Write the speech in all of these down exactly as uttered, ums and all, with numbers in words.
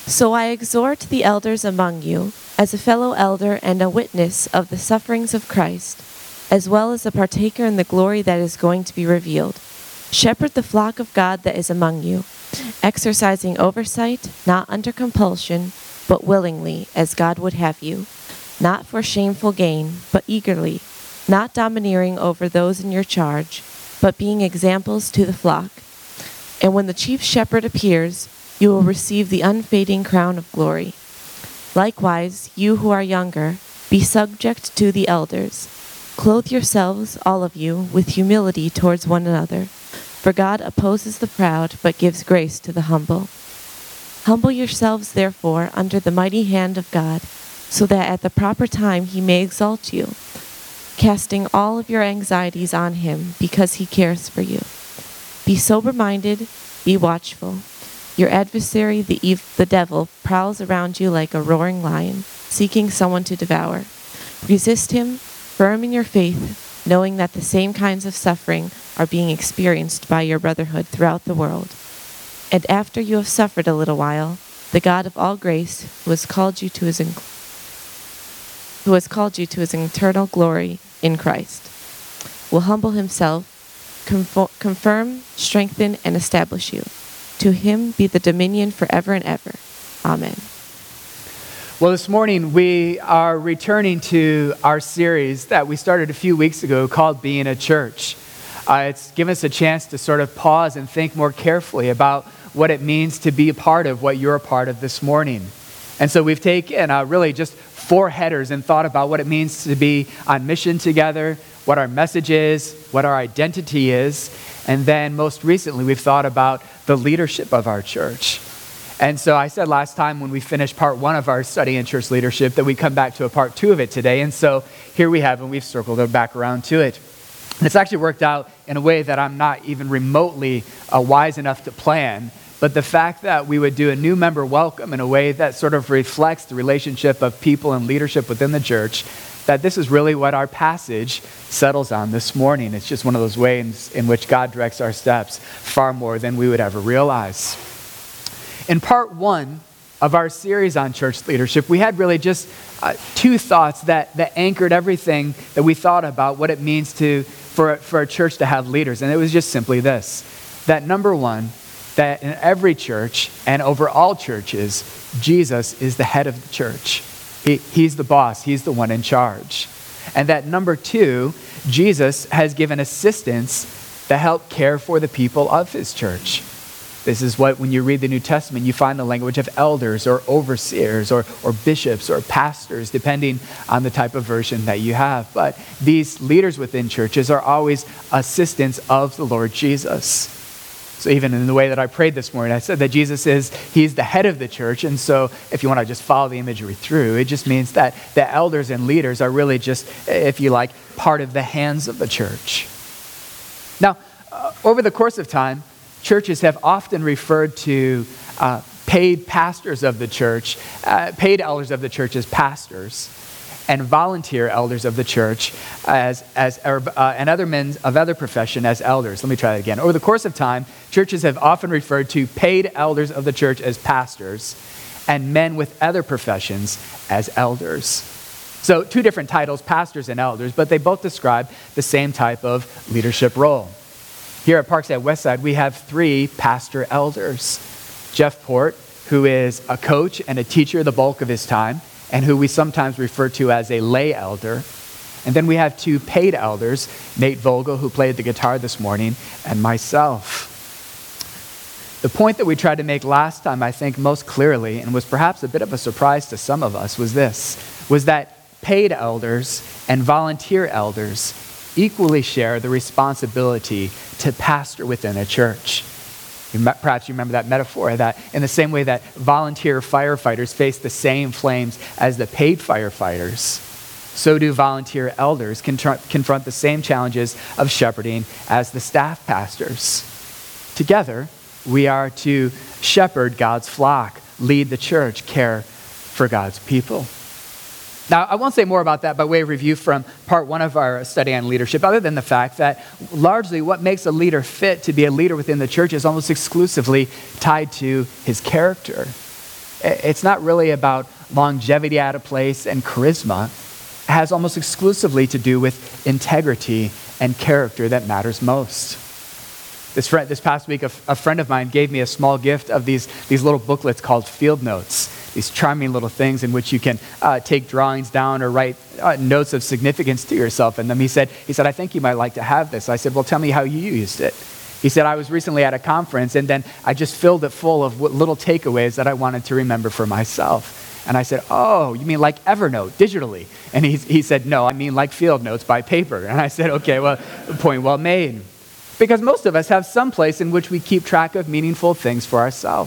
So I exhort the elders among you, as a fellow elder and a witness of the sufferings of Christ, as well as a partaker in the glory that is going to be revealed. Shepherd the flock of God that is among you, exercising oversight, not under compulsion, but willingly, as God would have you, not for shameful gain, but eagerly, not domineering over those in your charge, but being examples to the flock. And when the chief shepherd appears, you will receive the unfading crown of glory. Likewise, you who are younger, be subject to the elders. Clothe yourselves, all of you, with humility towards one another. For God opposes the proud, but gives grace to the humble. Humble yourselves, therefore, under the mighty hand of God, so that at the proper time he may exalt you, casting all of your anxieties on him, because he cares for you. Be sober-minded, be watchful. Your adversary, the, ev- the devil, prowls around you like a roaring lion, seeking someone to devour. Resist him, firm in your faith, knowing that the same kinds of suffering are being experienced by your brotherhood throughout the world. And after you have suffered a little while, the God of all grace, who has called you to his in- who has called you to his eternal glory in Christ, will humble himself, confo- confirm, strengthen, and establish you. To him be the dominion forever and ever. Amen. Well, this morning we are returning to our series that we started a few weeks ago called Being a Church. Uh, it's given us a chance to sort of pause and think more carefully about what it means to be a part of what you're a part of this morning. And so we've taken uh, really just four headers and thought about what it means to be on mission together, what our message is, what our identity is, and then most recently we've thought about the leadership of our church. And so I said last time when we finished part one of our study in church leadership that we come back to a part two of it today. And so here we have, and we've circled it back around to it. And it's actually worked out in a way that I'm not even remotely uh, wise enough to plan. But the fact that we would do a new member welcome in a way that sort of reflects the relationship of people and leadership within the church, that this is really what our passage settles on this morning. It's just one of those ways in which God directs our steps far more than we would ever realize. In part one of our series on church leadership, we had really just uh, two thoughts that, that anchored everything that we thought about what it means to for, for a church to have leaders. And it was just simply this, that number one, that in every church and over all churches, Jesus is the head of the church. He, he's the boss. He's the one in charge. And that number two, Jesus has given assistants to help care for the people of his church. This is what, when you read the New Testament, you find the language of elders or overseers or, or bishops or pastors, depending on the type of version that you have. But these leaders within churches are always assistants of the Lord Jesus. So even in the way that I prayed this morning, I said that Jesus is, he's the head of the church. And so if you want to just follow the imagery through, it just means that the elders and leaders are really just, if you like, part of the hands of the church. Now, uh, over the course of time, churches have often referred to uh, paid pastors of the church, uh, paid elders of the church as pastors, and volunteer elders of the church as, as uh, and other men of other profession as elders. Let me try that again. Over the course of time, churches have often referred to paid elders of the church as pastors and men with other professions as elders. So two different titles, pastors and elders, but they both describe the same type of leadership role. Here at Parkside Westside, we have three pastor elders. Jeff Port, who is a coach and a teacher the bulk of his time, and who we sometimes refer to as a lay elder. And then we have two paid elders, Nate Vogel, who played the guitar this morning, and myself. The point that we tried to make last time, I think most clearly, and was perhaps a bit of a surprise to some of us, was this, was that paid elders and volunteer elders equally share the responsibility to pastor within a church. Perhaps you remember that metaphor, that in the same way that volunteer firefighters face the same flames as the paid firefighters, so do volunteer elders contr- confront the same challenges of shepherding as the staff pastors. Together, we are to shepherd God's flock, lead the church, care for God's people. Now, I won't say more about that by way of review from part one of our study on leadership, other than the fact that largely what makes a leader fit to be a leader within the church is almost exclusively tied to his character. It's not really about longevity at a place and charisma. It has almost exclusively to do with integrity and character that matters most. This, friend, this past week, a, a friend of mine gave me a small gift of these, these little booklets called field notes, these charming little things in which you can uh, take drawings down or write uh, notes of significance to yourself in them. He said, he said, I think you might like to have this. I said, well, tell me how you used it. He said, I was recently at a conference, and then I just filled it full of what little takeaways that I wanted to remember for myself. And I said, oh, you mean like Evernote, digitally? And he, he said, no, I mean like field notes by paper. And I said, okay, well, point well made. Because most of us have some place in which we keep track of meaningful things for ourselves.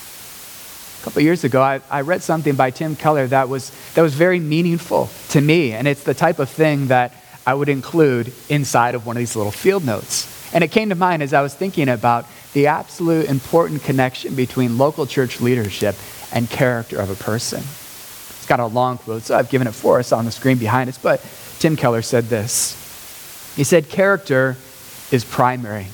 A couple of years ago, I, I read something by Tim Keller that was, that was very meaningful to me. And it's the type of thing that I would include inside of one of these little field notes. And it came to mind as I was thinking about the absolute important connection between local church leadership and character of a person. It's got a long quote, so I've given it for us on the screen behind us. But Tim Keller said this. He said, character is primary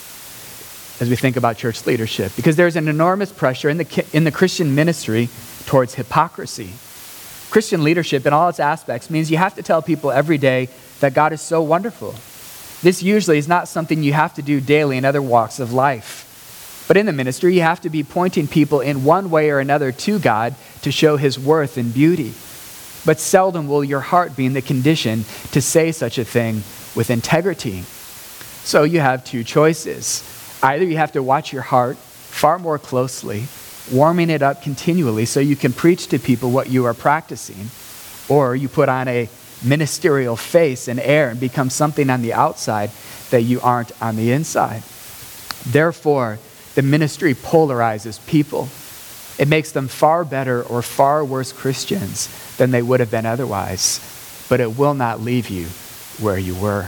as we think about church leadership, because there's an enormous pressure in the, in the Christian ministry towards hypocrisy. Christian leadership in all its aspects means you have to tell people every day that God is so wonderful. This usually is not something you have to do daily in other walks of life. But in the ministry, you have to be pointing people in one way or another to God to show his worth and beauty. But seldom will your heart be in the condition to say such a thing with integrity. So you have two choices. Either you have to watch your heart far more closely, warming it up continually so you can preach to people what you are practicing, or you put on a ministerial face and air and become something on the outside that you aren't on the inside. Therefore, the ministry polarizes people. It makes them far better or far worse Christians than they would have been otherwise, but it will not leave you where you were.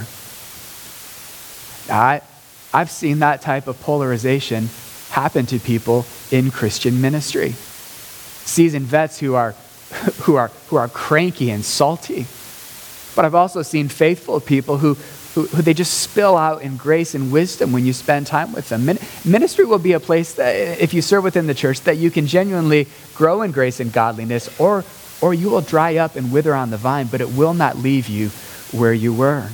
I, I've seen that type of polarization happen to people in Christian ministry. Seasoned vets who are, who are, who are cranky and salty. But I've also seen faithful people who, who, who they just spill out in grace and wisdom when you spend time with them. Min- ministry will be a place that, if you serve within the church, that you can genuinely grow in grace and godliness, or, or you will dry up and wither on the vine, but it will not leave you where you were.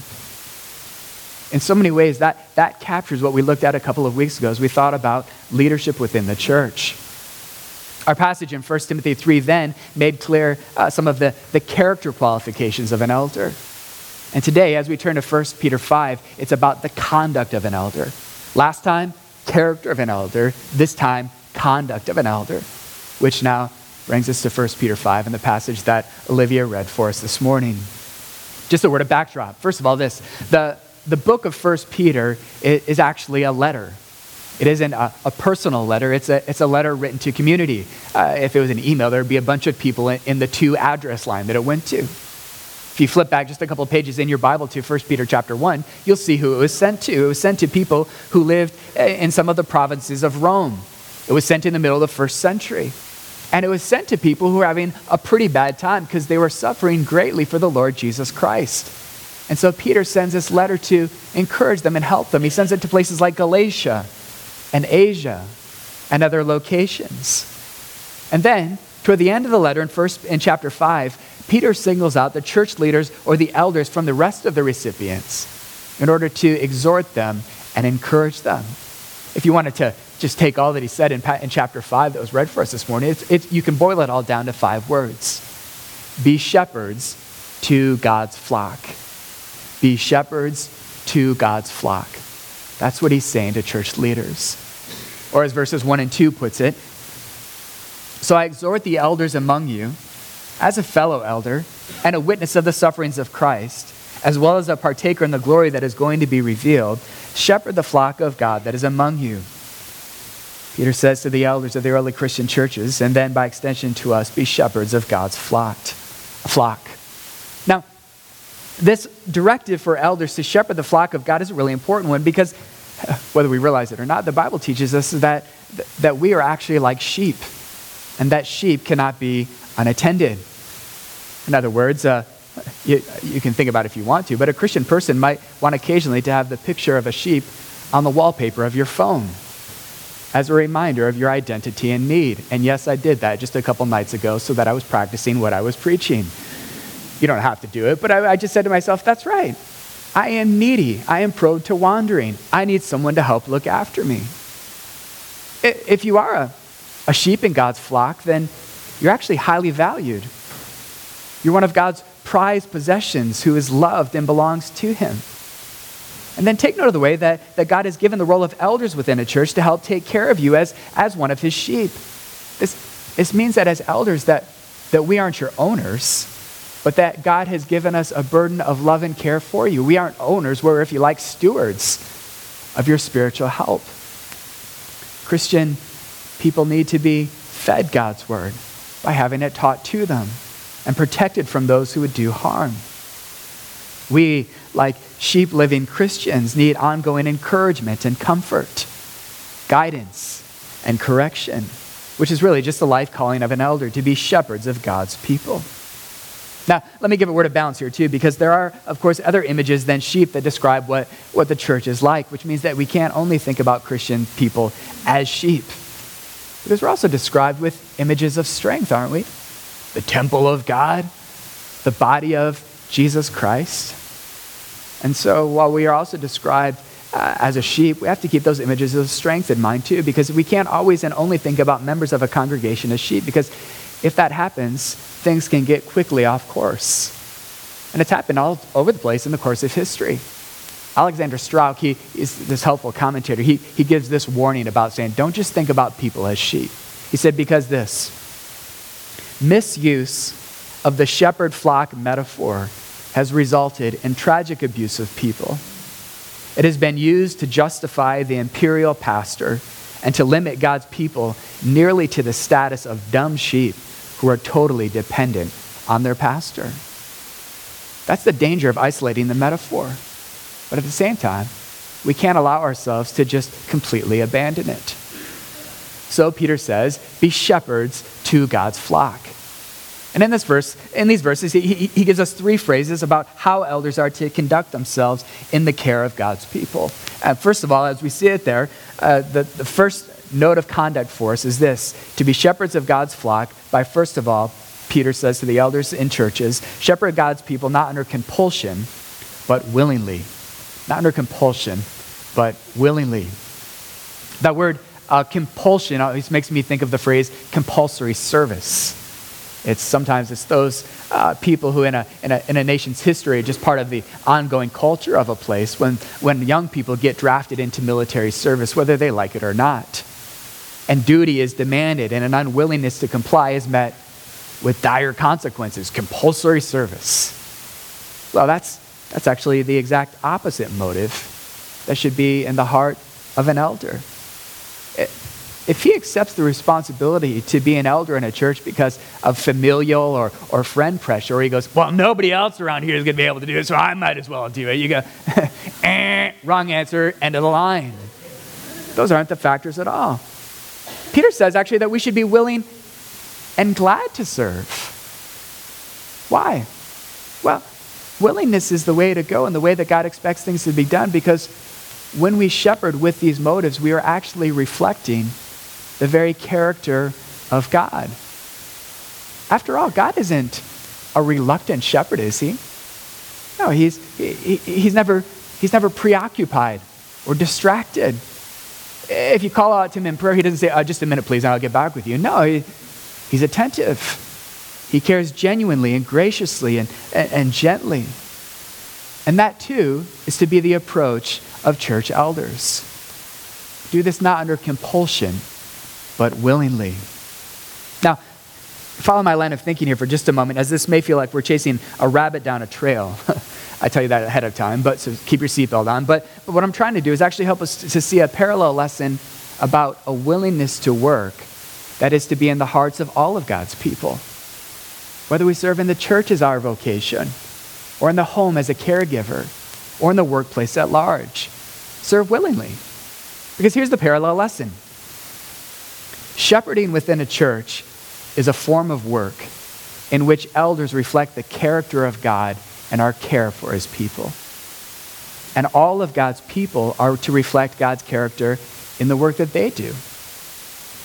In so many ways, that, that captures what we looked at a couple of weeks ago as we thought about leadership within the church. Our passage in First Timothy three then made clear uh, some of the, the character qualifications of an elder. And today, as we turn to First Peter five, it's about the conduct of an elder. Last time, character of an elder. This time, conduct of an elder. Which now brings us to First Peter five and the passage that Olivia read for us this morning. Just a word of backdrop. First of all, this. The, the book of First Peter is, is actually a letter. It isn't a, a personal letter. It's a, it's a letter written to community. Uh, if it was an email, there would be a bunch of people in, in the to address line that it went to. If you flip back just a couple of pages in your Bible to First Peter chapter one, you'll see who it was sent to. It was sent to people who lived in some of the provinces of Rome. It was sent in the middle of the first century. And it was sent to people who were having a pretty bad time because they were suffering greatly for the Lord Jesus Christ. And so Peter sends this letter to encourage them and help them. He sends it to places like Galatia and Asia and other locations. And then, toward the end of the letter in first in chapter five, Peter singles out the church leaders or the elders from the rest of the recipients in order to exhort them and encourage them. If you wanted to just take all that he said in, in chapter five that was read for us this morning, it's, it's, you can boil it all down to five words. Be shepherds to God's flock. Be shepherds to God's flock. That's what he's saying to church leaders. Or as verses one and two puts it, so I exhort the elders among you, as a fellow elder and a witness of the sufferings of Christ, as well as a partaker in the glory that is going to be revealed, shepherd the flock of God that is among you. Peter says to the elders of the early Christian churches, and then by extension to us, be shepherds of God's flock. flock. Now, this directive for elders to shepherd the flock of God is a really important one because, whether we realize it or not, the Bible teaches us that, that we are actually like sheep, and that sheep cannot be unattended. In other words, uh, you, you can think about it if you want to, but a Christian person might want occasionally to have the picture of a sheep on the wallpaper of your phone. as a reminder of your identity and need. And yes, I did that just a couple nights ago so that I was practicing what I was preaching. You don't have to do it, but I, I just said to myself, that's right. I am needy. I am prone to wandering. I need someone to help look after me. If you are a, a sheep in God's flock, then you're actually highly valued. You're one of God's prized possessions who is loved and belongs to him. And then take note of the way that, that God has given the role of elders within a church to help take care of you as, as one of his sheep. This, this means that as elders that, that we aren't your owners, but that God has given us a burden of love and care for you. We aren't owners, we're, if you like, stewards of your spiritual help. Christian people need to be fed God's word by having it taught to them and protected from those who would do harm. We, like sheep living Christians, need ongoing encouragement and comfort, guidance and correction, which is really just the life calling of an elder, to be shepherds of God's people. Now, let me give a word of balance here too, because there are, of course, other images than sheep that describe what, what the church is like, which means that we can't only think about Christian people as sheep, because we're also described with images of strength, aren't we? The temple of God, the body of Jesus Christ. And so while we are also described uh, as a sheep, we have to keep those images of strength in mind too, because we can't always and only think about members of a congregation as sheep, because if that happens, things can get quickly off course. And it's happened all over the place in the course of history. Alexander Strauch, he is this helpful commentator, he, he gives this warning about saying, don't just think about people as sheep. He said, because this misuse of the shepherd flock metaphor has resulted in tragic abuse of people. It has been used to justify the imperial pastor and to limit God's people nearly to the status of dumb sheep who are totally dependent on their pastor. That's the danger of isolating the metaphor. But at the same time, we can't allow ourselves to just completely abandon it. So Peter says, be shepherds to God's flock. And in this verse, in these verses, he, he, he gives us three phrases about how elders are to conduct themselves in the care of God's people. Uh, first of all, as we see it there, uh, the, the first note of conduct for us is this: to be shepherds of God's flock by, first of all, Peter says to the elders in churches, shepherd God's people not under compulsion, but willingly. Not under compulsion, but willingly. That word uh, compulsion always makes me think of the phrase compulsory service. It's sometimes it's those uh, people who in a, in a in a nation's history are just part of the ongoing culture of a place when, when young people get drafted into military service, whether they like it or not. And duty is demanded, and an unwillingness to comply is met with dire consequences, compulsory service. Well, that's that's actually the exact opposite motive that should be in the heart of an elder. If he accepts the responsibility to be an elder in a church because of familial or, or friend pressure, or he goes, well, nobody else around here is going to be able to do it, so I might as well do it. You go, eh, wrong answer, end of the line. Those aren't the factors at all. Peter says actually that we should be willing and glad to serve. Why? Well, willingness is the way to go and the way that God expects things to be done, because when we shepherd with these motives, we are actually reflecting the very character of God. After all, God isn't a reluctant shepherd, is he? No, he's he, he's never he's never preoccupied or distracted. If you call out to him in prayer, he doesn't say, oh, just a minute, please, and I'll get back with you. No, he, he's attentive. He cares genuinely and graciously and, and, and gently. And that, too, is to be the approach of church elders. Do this not under compulsion, but willingly. Now, follow my line of thinking here for just a moment, as this may feel like we're chasing a rabbit down a trail. I tell you that ahead of time, but so keep your seatbelt on. But, but what I'm trying to do is actually help us to, to see a parallel lesson about a willingness to work that is to be in the hearts of all of God's people. Whether we serve in the church as our vocation, or in the home as a caregiver, or in the workplace at large, serve willingly. Because here's the parallel lesson. Shepherding within a church is a form of work in which elders reflect the character of God and our care for his people. And all of God's people are to reflect God's character in the work that they do.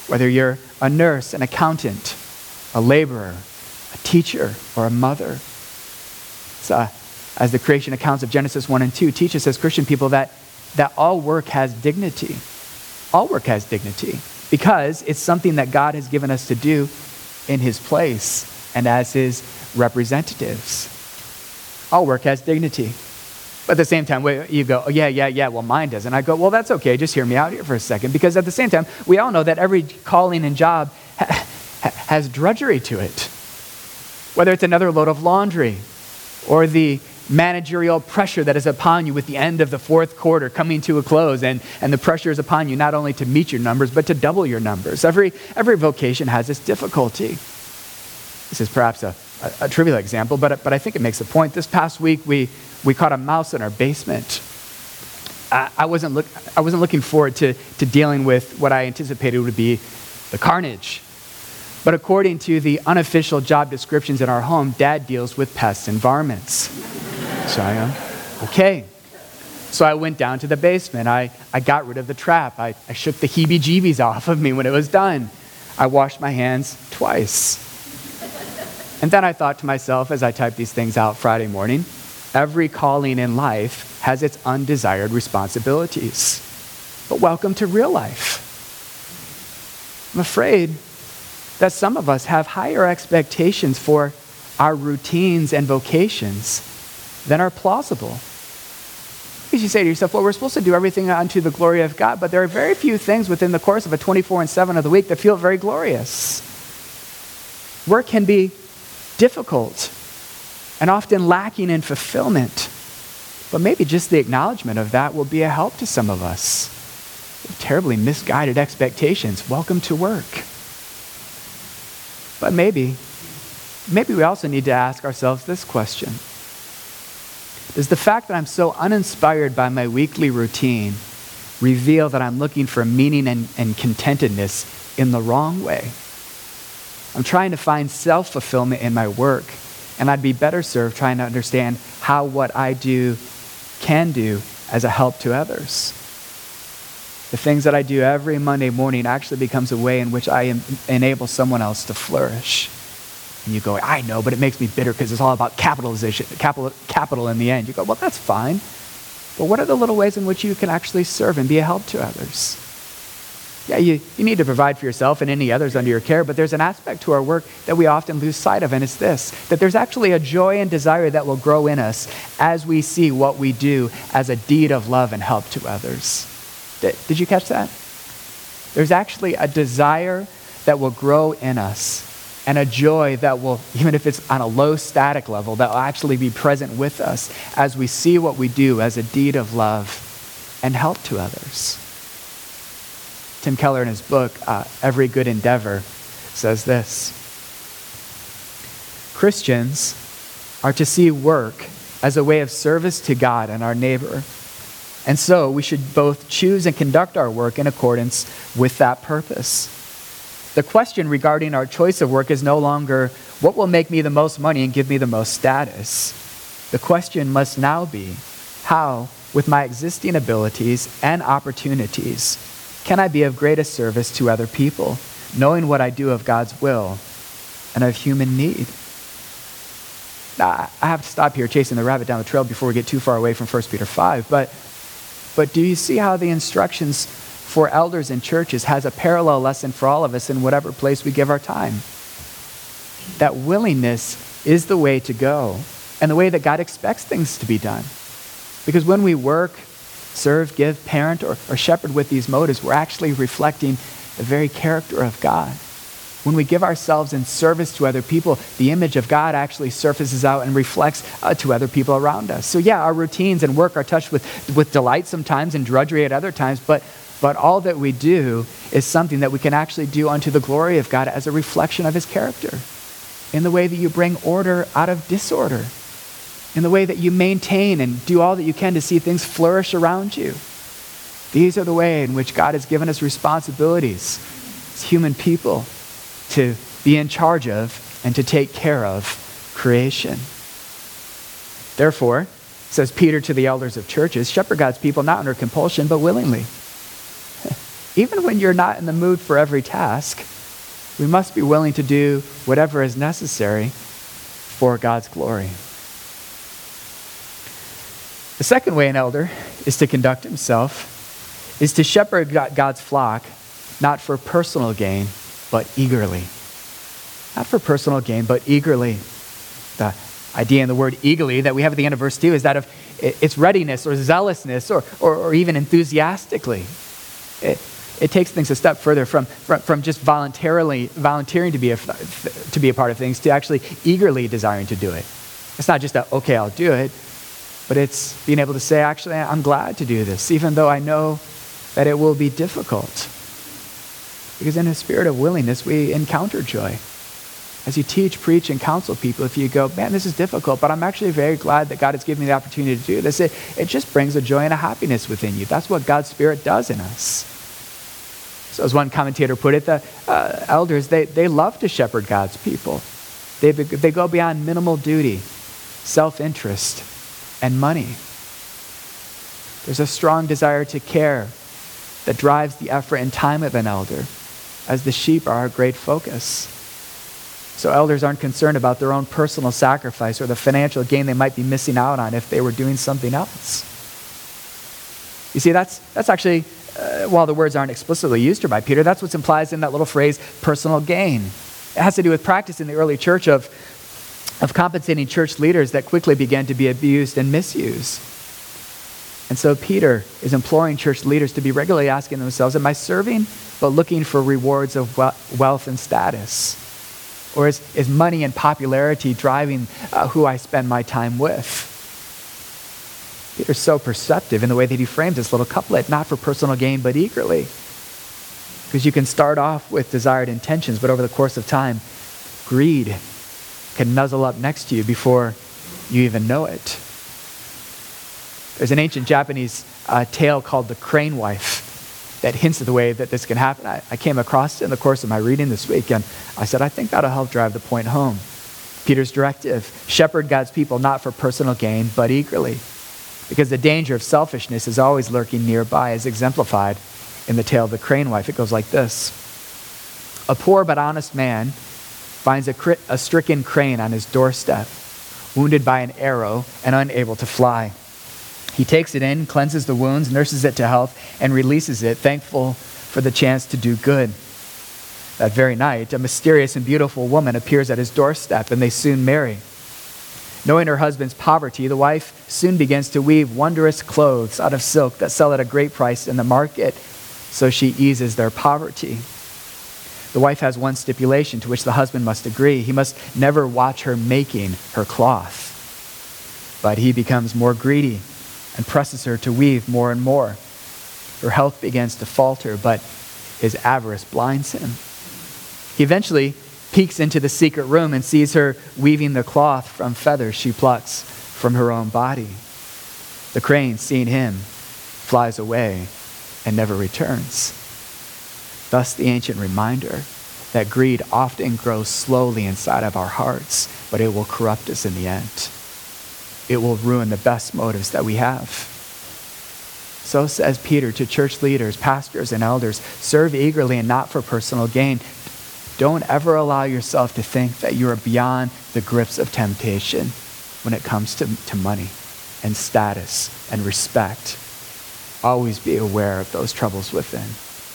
Whether you're a nurse, an accountant, a laborer, a teacher, or a mother. So, as the creation accounts of Genesis one and two teach us as Christian people that, that all work has dignity. All work has dignity because it's something that God has given us to do in his place and as his representatives. All work has dignity. But at the same time, you go, oh, yeah, yeah, yeah, well, mine doesn't. I go, well, that's okay. Just hear me out here for a second. Because at the same time, we all know that every calling and job ha- ha- has drudgery to it. Whether it's another load of laundry or the managerial pressure that is upon you with the end of the fourth quarter coming to a close, and, and the pressure is upon you not only to meet your numbers, but to double your numbers. Every, every vocation has its difficulty. This is perhaps a, a, a trivial example, but, but I think it makes a point. This past week, we, we caught a mouse in our basement. I, I, wasn't, look, I wasn't looking forward to, to dealing with what I anticipated would be the carnage. But according to the unofficial job descriptions in our home, Dad deals with pests and varmints. So I am, okay. So I went down to the basement. I, I got rid of the trap. I, I shook the heebie-jeebies off of me when it was done. I washed my hands twice. And then I thought to myself as I typed these things out Friday morning, every calling in life has its undesired responsibilities. But welcome to real life. I'm afraid that some of us have higher expectations for our routines and vocations than are plausible. You say to yourself, well, we're supposed to do everything unto the glory of God, but there are very few things within the course of a twenty-four and seven of the week that feel very glorious. Work can be difficult and often lacking in fulfillment, but maybe just the acknowledgement of that will be a help to some of us. Terribly misguided expectations. Welcome to work. But maybe, maybe we also need to ask ourselves this question. Does the fact that I'm so uninspired by my weekly routine reveal that I'm looking for meaning and, and contentedness in the wrong way? I'm trying to find self-fulfillment in my work, and I'd be better served trying to understand how what I do can do as a help to others. The things that I do every Monday morning actually becomes a way in which I em- enable someone else to flourish. And you go, I know, but it makes me bitter because it's all about capitalization, capital, capital in the end. You go, well, that's fine. But what are the little ways in which you can actually serve and be a help to others? Yeah, you, you need to provide for yourself and any others under your care, but there's an aspect to our work that we often lose sight of, and it's this, that there's actually a joy and desire that will grow in us as we see what we do as a deed of love and help to others. Did, did you catch that? There's actually a desire that will grow in us, and a joy that will, even if it's on a low static level, that will actually be present with us as we see what we do as a deed of love and help to others. Tim Keller in his book, uh, Every Good Endeavor, says this. Christians are to see work as a way of service to God and our neighbor. And so we should both choose and conduct our work in accordance with that purpose. The question regarding our choice of work is no longer, what will make me the most money and give me the most status? The question must now be, how, with my existing abilities and opportunities, can I be of greatest service to other people, knowing what I do of God's will and of human need? Now, I have to stop here chasing the rabbit down the trail before we get too far away from First Peter five, but, but do you see how the instructions for elders in churches has a parallel lesson for all of us in whatever place we give our time? That willingness is the way to go and the way that God expects things to be done. Because when we work, serve, give, parent, or, or shepherd with these motives, we're actually reflecting the very character of God. When we give ourselves in service to other people, the image of God actually surfaces out and reflects uh, to other people around us. So yeah, our routines and work are touched with, with delight sometimes and drudgery at other times, but But all that we do is something that we can actually do unto the glory of God as a reflection of his character. In the way that you bring order out of disorder. In the way that you maintain and do all that you can to see things flourish around you. These are the way in which God has given us responsibilities as human people to be in charge of and to take care of creation. Therefore, says Peter to the elders of churches, shepherd God's people not under compulsion, but willingly. even when you're not in the mood for every task, we must be willing to do whatever is necessary for God's glory. The second way an elder is to conduct himself is to shepherd God's flock, not for personal gain, but eagerly. Not for personal gain, but eagerly. The idea in the word eagerly that we have at the end of verse two is that of its readiness or zealousness or, or, or even enthusiastically. It, it takes things a step further from, from, from just voluntarily volunteering to be, a, to be a part of things to actually eagerly desiring to do it. It's not just a, okay, I'll do it, but it's being able to say, actually, I'm glad to do this, even though I know that it will be difficult. Because in a spirit of willingness, we encounter joy. As you teach, preach, and counsel people, if you go, man, this is difficult, but I'm actually very glad that God has given me the opportunity to do this, it, it just brings a joy and a happiness within you. That's what God's Spirit does in us. So as one commentator put it, the uh, elders, they, they love to shepherd God's people. They, they go beyond minimal duty, self-interest, and money. There's a strong desire to care that drives the effort and time of an elder, as the sheep are our great focus. So elders aren't concerned about their own personal sacrifice or the financial gain they might be missing out on if they were doing something else. You see, that's, that's actually, uh, while the words aren't explicitly used here by Peter, that's what's implied in that little phrase, personal gain. It has to do with practice in the early church of, of compensating church leaders that quickly began to be abused and misused. And so Peter is imploring church leaders to be regularly asking themselves, am I serving but looking for rewards of wealth and status? Or is, is money and popularity driving uh, who I spend my time with? Peter's so perceptive in the way that he frames this little couplet, not for personal gain, but eagerly. Because you can start off with desired intentions, but over the course of time, greed can nuzzle up next to you before you even know it. There's an ancient Japanese uh, tale called The Crane Wife that hints at the way that this can happen. I, I came across it in the course of my reading this week, and I said, I think that'll help drive the point home. Peter's directive, shepherd God's people not for personal gain, but eagerly. Because the danger of selfishness is always lurking nearby, as exemplified in the tale of the crane wife. It goes like this. A poor but honest man finds a, cri- a stricken crane on his doorstep, wounded by an arrow and unable to fly. He takes it in, cleanses the wounds, nurses it to health, and releases it, thankful for the chance to do good. That very night, a mysterious and beautiful woman appears at his doorstep, and they soon marry. Knowing her husband's poverty, the wife soon begins to weave wondrous clothes out of silk that sell at a great price in the market, so she eases their poverty. The wife has one stipulation to which the husband must agree. He must never watch her making her cloth. But he becomes more greedy and presses her to weave more and more. Her health begins to falter, but his avarice blinds him. He eventually peeks into the secret room and sees her weaving the cloth from feathers she plucks from her own body. The crane, seeing him, flies away and never returns. Thus the ancient reminder that greed often grows slowly inside of our hearts, but it will corrupt us in the end. It will ruin the best motives that we have. So says Peter to church leaders, pastors, and elders, serve eagerly and not for personal gain. Don't ever allow yourself to think that you are beyond the grips of temptation when it comes to, to money and status and respect. Always be aware of those troubles within.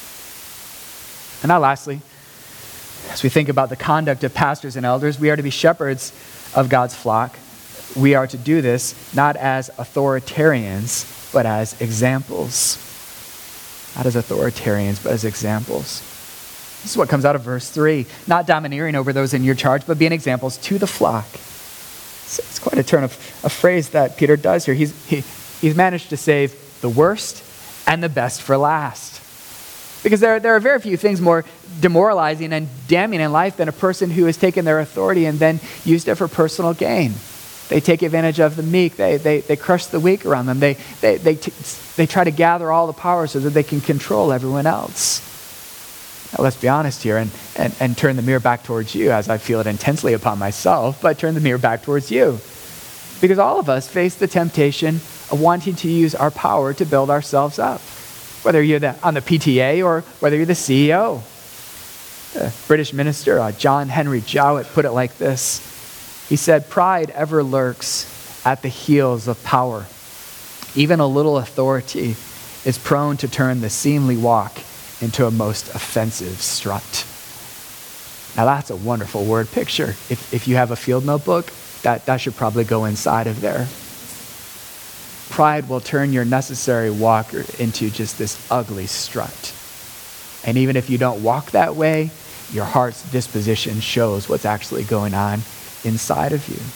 And now lastly, as we think about the conduct of pastors and elders, we are to be shepherds of God's flock. We are to do this not as authoritarians, but as examples. Not as authoritarians, but as examples. This is what comes out of verse three. Not domineering over those in your charge, but being examples to the flock. It's, it's quite a turn of a phrase that Peter does here. He's, he, he's managed to save the worst and the best for last. Because there, there are very few things more demoralizing and damning in life than a person who has taken their authority and then used it for personal gain. They take advantage of the meek. They, they, they crush the weak around them. They, they, they, t- they try to gather all the power so that they can control everyone else. Now, let's be honest here and, and, and turn the mirror back towards you, as I feel it intensely upon myself, but turn the mirror back towards you. Because all of us face the temptation of wanting to use our power to build ourselves up. whether you're the, on the P T A or whether you're the C E O. The British minister uh, John Henry Jowett put it like this. He said, "Pride ever lurks at the heels of power. Even a little authority is prone to turn the seemly walk into a most offensive strut." Now that's a wonderful word picture. If, if you have a field notebook, that, that should probably go inside of there. Pride will turn your necessary walk into just this ugly strut. And even if you don't walk that way, your heart's disposition shows what's actually going on inside of you.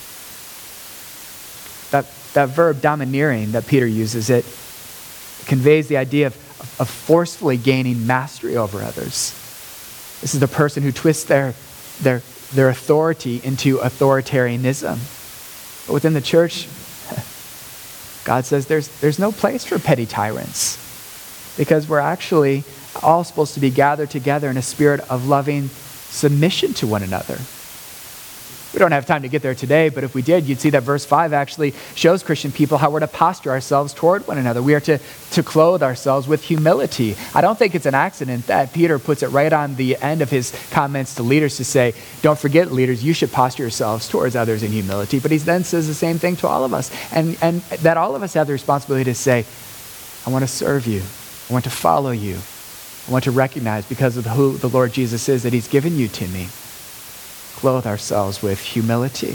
That, that verb domineering that Peter uses, it conveys the idea of, of forcefully gaining mastery over others. This is the person who twists their, their, their authority into authoritarianism. But within the church, God says there's, there's no place for petty tyrants, because we're actually all supposed to be gathered together in a spirit of loving submission to one another. We don't have time to get there today, but if we did, you'd see that verse five actually shows Christian people how we're to posture ourselves toward one another. We are to, to clothe ourselves with humility. I don't think it's an accident that Peter puts it right on the end of his comments to leaders to say, don't forget, leaders, you should posture yourselves towards others in humility. But he then says the same thing to all of us, and, and that all of us have the responsibility to say, I want to serve you. I want to follow you. I want to recognize, because of who the Lord Jesus is, that he's given you to me. Clothe ourselves with humility.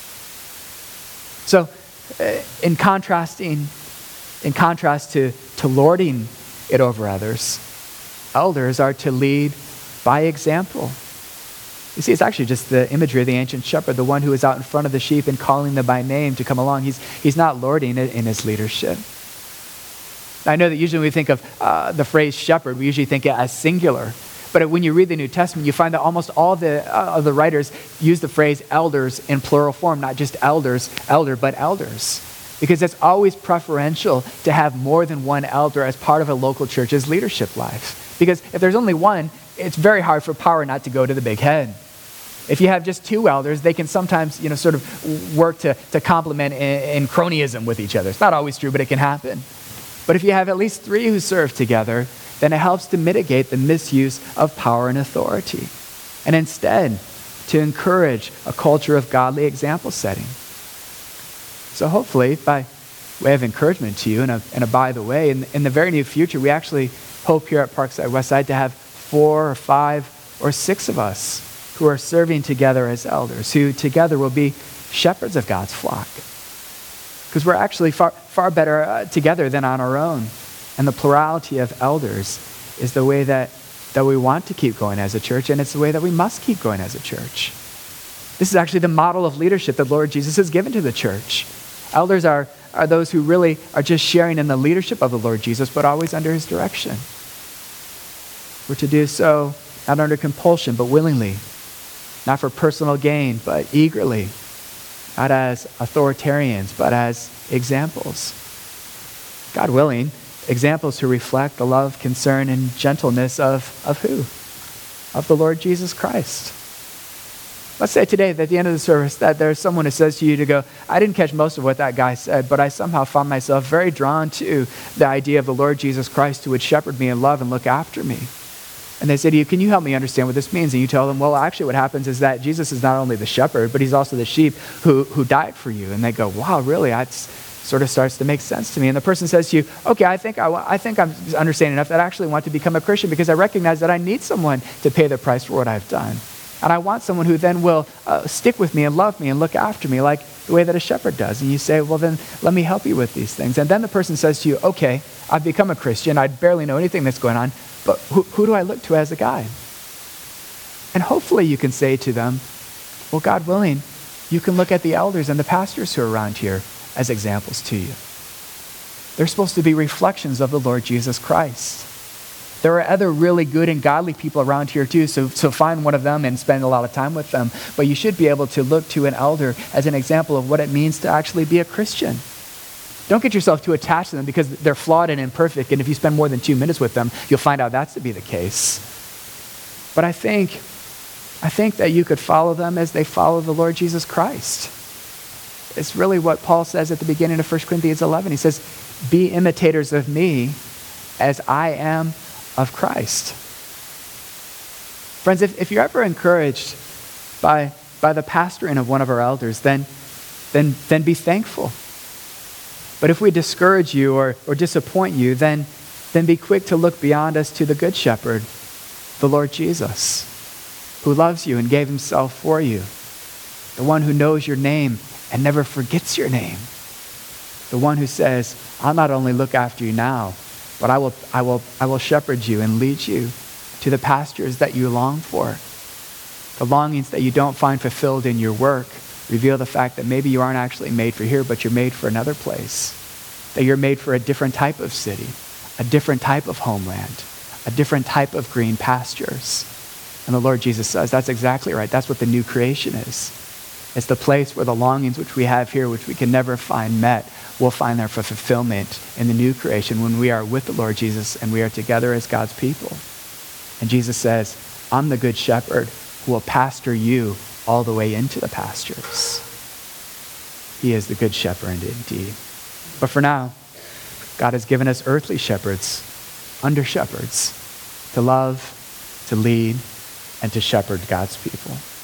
So, uh, in contrasting, in contrast to, to lording it over others, elders are to lead by example. You see, it's actually just the imagery of the ancient shepherd, the one who is out in front of the sheep and calling them by name to come along. He's, he's not lording it in his leadership. I know that usually when we think of uh, the phrase shepherd, we usually think it as singular. But when you read the New Testament, you find that almost all the, uh, of the writers use the phrase elders in plural form, not just elders, elder, but elders. Because it's always preferential to have more than one elder as part of a local church's leadership life. Because if there's only one, it's very hard for power not to go to the big head. If you have just two elders, they can sometimes, you know, sort of work to, to complement in, in cronyism with each other. It's not always true, but it can happen. But if you have at least three who serve together, then it helps to mitigate the misuse of power and authority, and instead to encourage a culture of godly example setting. So hopefully, by way of encouragement to you, and a, and a by the way, in, in the very near future, we actually hope here at Parkside Westside to have four or five or six of us who are serving together as elders, who together will be shepherds of God's flock. Because we're actually far, far better uh, together than on our own. And the plurality of elders is the way that, that we want to keep going as a church, and it's the way that we must keep going as a church. This is actually the model of leadership that Lord Jesus has given to the church. Elders are, are those who really are just sharing in the leadership of the Lord Jesus, but always under his direction. We're to do so not under compulsion, but willingly, not for personal gain, but eagerly, not as authoritarians, but as examples. God willing, examples who reflect the love, concern, and gentleness of, of who? Of the Lord Jesus Christ. Let's say today that at the end of the service that there's someone who says to you to go, I didn't catch most of what that guy said, but I somehow found myself very drawn to the idea of the Lord Jesus Christ who would shepherd me and love and look after me. And they say to you, can you help me understand what this means? And you tell them, well, actually what happens is that Jesus is not only the shepherd, but he's also the sheep who, who died for you. And they go, wow, really? That's sort of starts to make sense to me. And the person says to you, okay, I think, I, I think I'm understanding enough that I actually want to become a Christian because I recognize that I need someone to pay the price for what I've done. And I want someone who then will uh, stick with me and love me and look after me like the way that a shepherd does. And you say, well, then let me help you with these things. And then the person says to you, okay, I've become a Christian. I barely know anything that's going on, but who, who do I look to as a guide? And hopefully you can say to them, well, God willing, you can look at the elders and the pastors who are around here as examples to you. They're supposed to be reflections of the Lord Jesus Christ. There are other really good and godly people around here too, so, so find one of them and spend a lot of time with them. But you should be able to look to an elder as an example of what it means to actually be a Christian. Don't get yourself too attached to them because they're flawed and imperfect, and if you spend more than two minutes with them, you'll find out that's to be the case. But I think, I think that you could follow them as they follow the Lord Jesus Christ. It's really what Paul says at the beginning of First Corinthians eleven. He says, be imitators of me as I am of Christ. Friends, if, if you're ever encouraged by, by the pastoring of one of our elders, then, then, then be thankful. But if we discourage you or, or disappoint you, then, then be quick to look beyond us to the Good Shepherd, the Lord Jesus, who loves you and gave himself for you, the one who knows your name and never forgets your name, the one who says, I'll not only look after you now, but I will, I will, I will shepherd you and lead you to the pastures that you long for. The longings that you don't find fulfilled in your work reveal the fact that maybe you aren't actually made for here, but you're made for another place, that you're made for a different type of city, a different type of homeland, a different type of green pastures. And the Lord Jesus says, that's exactly right. That's what the new creation is. It's the place where the longings which we have here, which we can never find met, will find their fulfillment in the new creation when we are with the Lord Jesus and we are together as God's people. And Jesus says, I'm the good shepherd who will pasture you all the way into the pastures. He is the good shepherd indeed. But for now, God has given us earthly shepherds, under shepherds, to love, to lead, and to shepherd God's people.